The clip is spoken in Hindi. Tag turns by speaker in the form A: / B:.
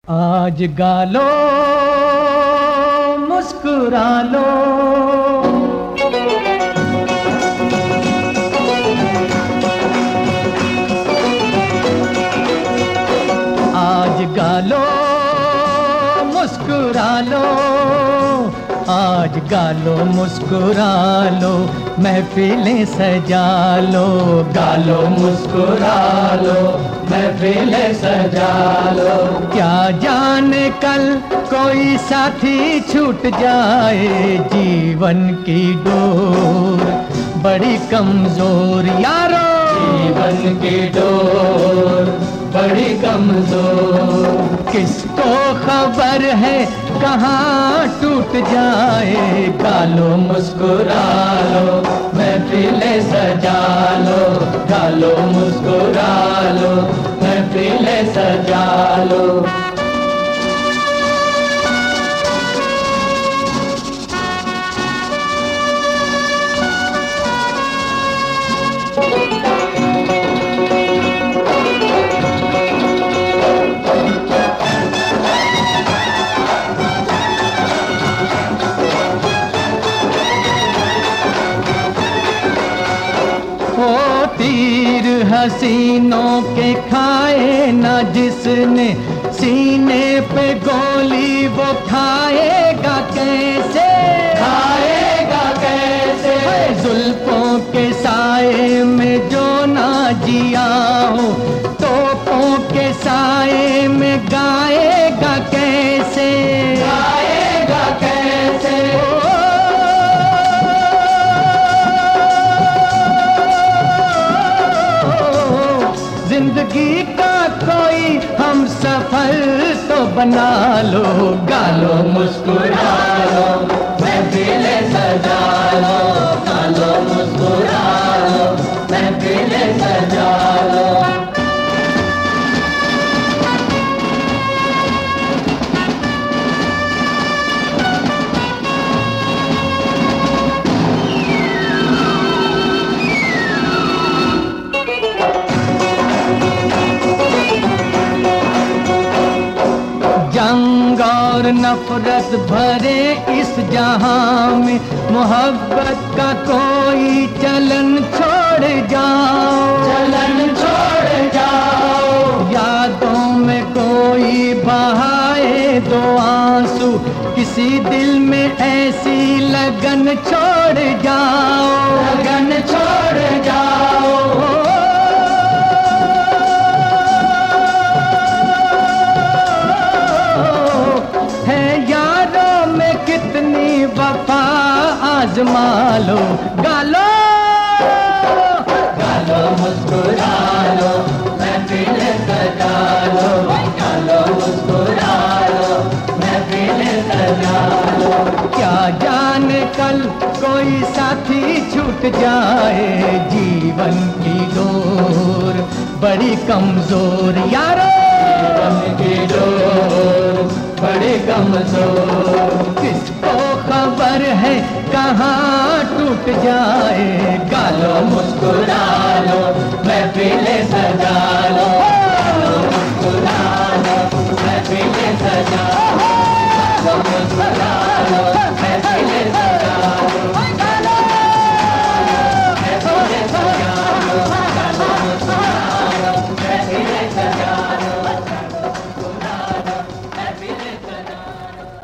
A: आज गालो मुस्कुरा लो, आज गालो मुस्कुरा लो, आज गालो मुस्कुरा लो, महफिलें सजा लो। गालो मुस्कुरा लो, महफिलें सजा लो। क्या जाने कल कोई साथी छूट जाए, जीवन की डोर बड़ी कमजोर यारो, जीवन की डोर बड़ी कमजोर। किसको खबर है कहाँ टूट जाए, गालो मुस्कुरा लो, महफिलें सजा लो। गालो मुस्कुरा लो, महफिलें सजा लो। वो तीर हसीनों के खाए ना जिसने, सीने पे गोली वो खाएगा कैसे, खाएगा कैसे। जुल्फों के साए में जो ना जिया हो, तोपों के साए में गाएगा कैसे, गाएगा कैसे। जिंदगी का कोई हम सफर तो बना लो, गालो मुस्कुरा लो, महफिलें सजा लो। गालो मुस्कुरा लो, महफिलें सजा लो। जंग और नफरत भरे इस जहां में, मोहब्बत का कोई चलन छोड़ जाओ, चलन छोड़ जाओ। यादों में कोई बहाए दो आंसू, किसी दिल में ऐसी लगन छोड़ जाओ, लगन छोड़ जाओ। कितनी वफा आजमा लो, गालो गालो मुस्कुरा लो, महफिलें सजा लो। गालो मुस्कुरा लो, महफिलें सजा लो। क्या जाने कल कोई साथी छूट जाए, जीवन की डोर बड़ी कमजोर यारो, जीवन की डोर बड़ी कमजोर। किसको खबर है कहाँ टूट जाए, गालो मुस्कुरा लो, महफिलें सजा लो। गालो मुस्कुरा लो, महफिलें सजा